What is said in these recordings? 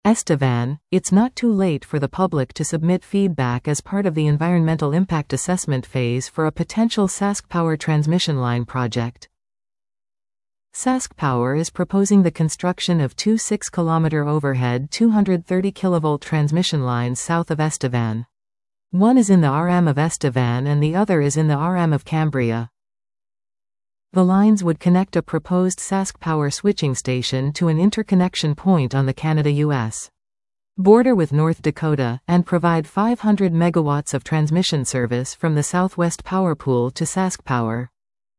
Estevan, it's not too late for the public to submit feedback as part of the environmental impact assessment phase for a potential Sask Power transmission line project. Sask Power is proposing the construction of two 6-kilometer overhead 230 kV transmission lines south of Estevan. One is in the RM of Estevan and the other is in the RM of Cambria. The lines would connect a proposed Sask Power switching station to an interconnection point on the Canada-US border with North Dakota, and provide 500 megawatts of transmission service from the Southwest Power Pool to Sask Power.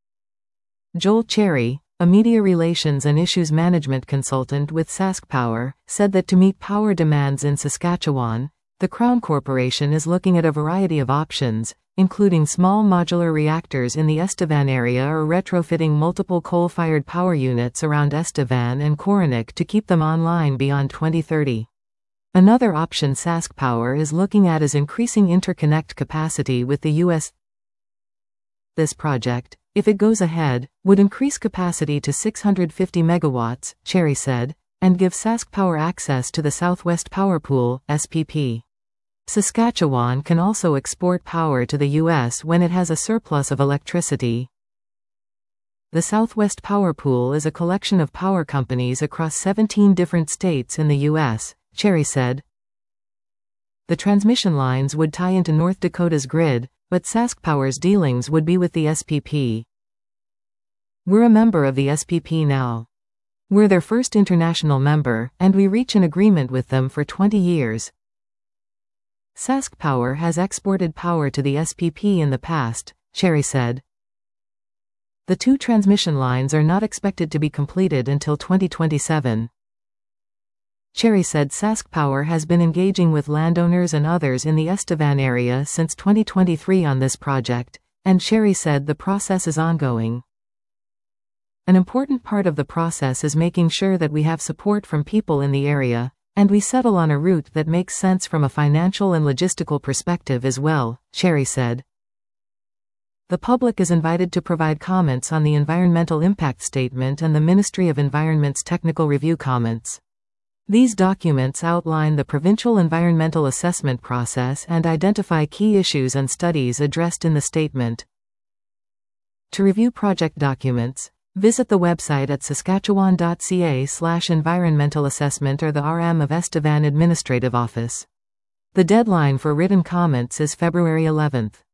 Joel Cherry, a media relations and issues management consultant with Sask Power, said that to meet power demands in Saskatchewan, the Crown Corporation is looking at a variety of options, including small modular reactors in the Estevan area or retrofitting multiple coal-fired power units around Estevan and Coronac to keep them online beyond 2030. Another option Sask Power is looking at is increasing interconnect capacity with the U.S. This project, if it goes ahead, would increase capacity to 650 megawatts, Cherry said, and give Sask Power access to the Southwest Power Pool, SPP. Saskatchewan can also export power to the U.S. when it has a surplus of electricity. The Southwest Power Pool is a collection of power companies across 17 different states in the U.S., Cherry said. The transmission lines would tie into North Dakota's grid, but Sask Power's dealings would be with the SPP. We're a member of the SPP now. We're their first international member, and we reach an agreement with them for 20 years. Sask Power has exported power to the SPP in the past, Cherry said. The two transmission lines are not expected to be completed until 2027. Cherry said Sask Power has been engaging with landowners and others in the Estevan area since 2023 on this project, and Cherry said the process is ongoing. An important part of the process is making sure that we have support from people in the area, and we settle on a route that makes sense from a financial and logistical perspective as well, Cherry said. The public is invited to provide comments on the Environmental Impact Statement and the Ministry of Environment's Technical Review comments. These documents outline the provincial environmental assessment process and identify key issues and studies addressed in the statement. To review project documents, visit the website at saskatchewan.ca/environmental assessment or the RM of Estevan Administrative Office. The deadline for written comments is February 11th.